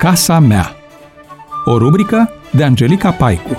Casa mea. O rubrică de Angelica Paicu.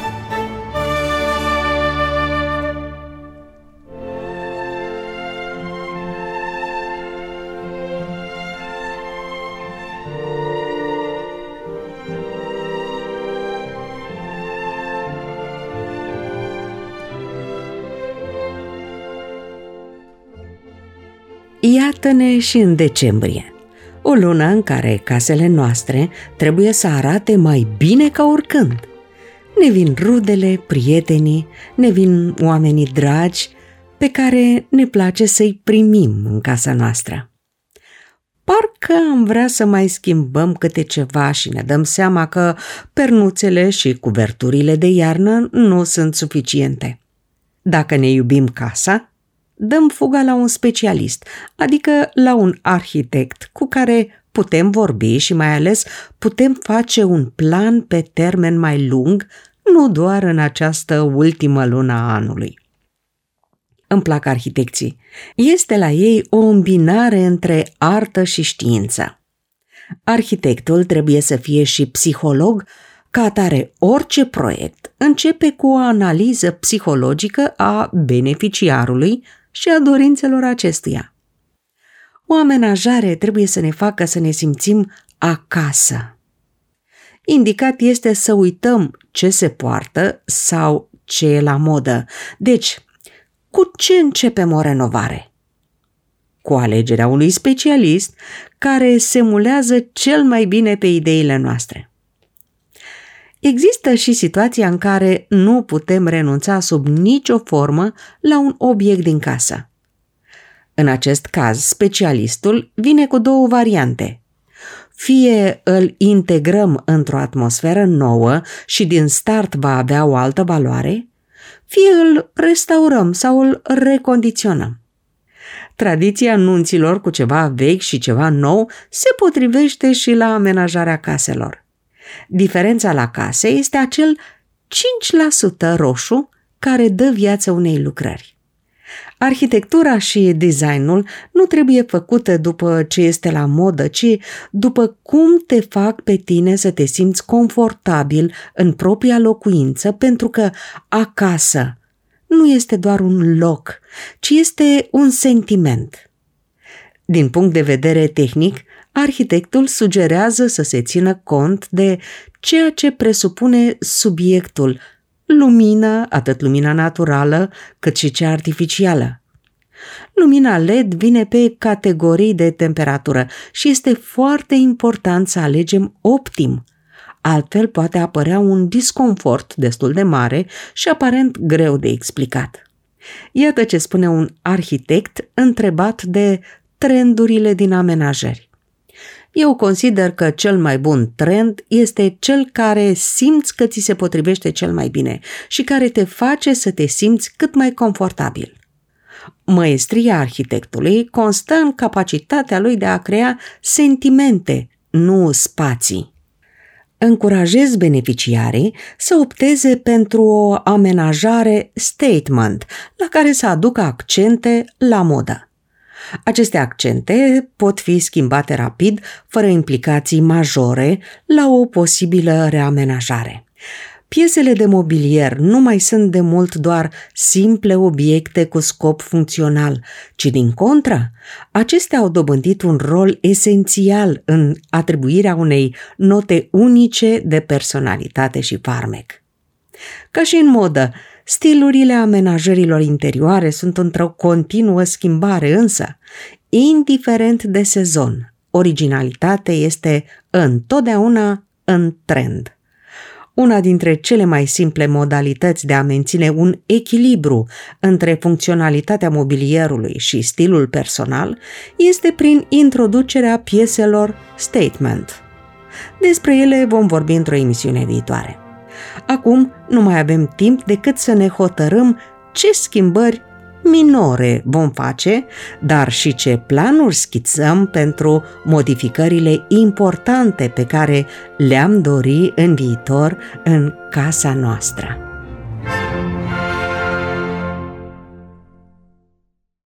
Iată-ne și în decembrie, o lună în care casele noastre trebuie să arate mai bine ca oricând. Ne vin rudele, prietenii, ne vin oamenii dragi pe care ne place să-i primim în casa noastră. Parcă am vrea să mai schimbăm câte ceva și ne dăm seama că pernuțele și cuverturile de iarnă nu sunt suficiente. Dacă ne iubim casa, dăm fuga la un specialist, adică la un arhitect cu care putem vorbi și mai ales putem face un plan pe termen mai lung, nu doar în această ultimă lună a anului. Îmi plac arhitecții. Este la ei o îmbinare între artă și știință. Arhitectul trebuie să fie și psiholog, ca atare orice proiect începe cu o analiză psihologică a beneficiarului și a dorințelor acestuia. O amenajare trebuie să ne facă să ne simțim acasă. Indicat este să uităm ce se poartă sau ce e la modă. Deci, cu ce începem o renovare? Cu alegerea unui specialist care semulează cel mai bine pe ideile noastre. Există și situația în care nu putem renunța sub nicio formă la un obiect din casă. În acest caz, specialistul vine cu două variante. Fie îl integrăm într-o atmosferă nouă și din start va avea o altă valoare, fie îl restaurăm sau îl recondiționăm. Tradiția nunților cu ceva vechi și ceva nou se potrivește și la amenajarea caselor. Diferența la case este acel 5% roșu care dă viață unei lucrări. Arhitectura și designul nu trebuie făcute după ce este la modă, ci după cum te fac pe tine să te simți confortabil în propria locuință, pentru că acasă nu este doar un loc, ci este un sentiment. Din punct de vedere tehnic, arhitectul sugerează să se țină cont de ceea ce presupune subiectul, lumină, atât lumina naturală cât și cea artificială. Lumina LED vine pe categorii de temperatură și este foarte important să alegem optim. Altfel poate apărea un disconfort destul de mare și aparent greu de explicat. Iată ce spune un arhitect întrebat de trendurile din amenajări. Eu consider că cel mai bun trend este cel care simți că ți se potrivește cel mai bine și care te face să te simți cât mai confortabil. Măestria arhitectului constă în capacitatea lui de a crea sentimente, nu spații. Încurajez beneficiarii să opteze pentru o amenajare statement, la care să aducă accente la modă. Aceste accente pot fi schimbate rapid, fără implicații majore, la o posibilă reamenajare. Piesele de mobilier nu mai sunt de mult doar simple obiecte cu scop funcțional, ci din contră, acestea au dobândit un rol esențial în atribuirea unei note unice de personalitate și farmec. Ca și în modă, stilurile amenajărilor interioare sunt într-o continuă schimbare, însă, indiferent de sezon, originalitatea este întotdeauna în trend. Una dintre cele mai simple modalități de a menține un echilibru între funcționalitatea mobilierului și stilul personal este prin introducerea pieselor statement. Despre ele vom vorbi într-o emisiune viitoare. Acum nu mai avem timp decât să ne hotărâm ce schimbări minore vom face, dar și ce planuri schițăm pentru modificările importante pe care le-am dori în viitor în casa noastră.